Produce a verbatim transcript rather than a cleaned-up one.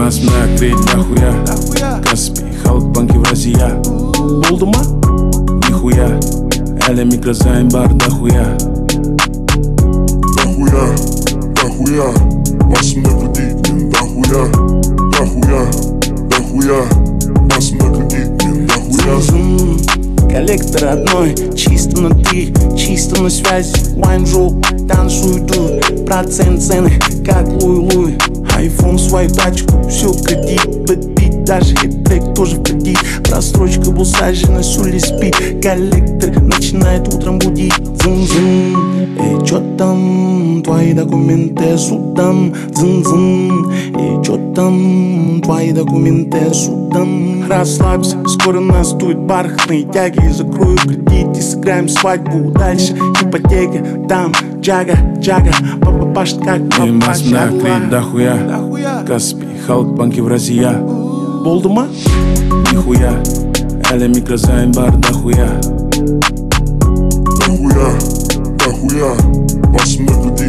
Емасына кредит дохуя, Каспий, халық банки в Россия. Болды ма? Нихуя, әлі микрозайм бар дохуя. Дохуя, дохуя, басымда кредит мен дохуя. Дохуя, дохуя, басымда кредит мен дохуя. Коллектор одной, чисто внутри, чисто на связи. Вайн-жоу, танцуй, дуй, процент цены, как луй-луй. Айфон, свой тачку, все кредит, бэт-бит, даже хит-трек тоже в кредит. Просрочка был сажена, сули спит. Коллектор начинает утром будить. Зын-зын, эй, чё там? Твои документы судом. Зын-зын, эй, чё там? Твои документы судом. Расслабься, скоро наступит бархатные тяги. Закрою кредит и сыграем свадьбу. Дальше ипотека, там джага, джага. Папа пашет как папа. Емасына кредит дохуя, Каспий, халық банки в Россия. Болды ма? Нихуя, әлі микрозайм бар дохуя. Дохуя, дохуя, басымда кредит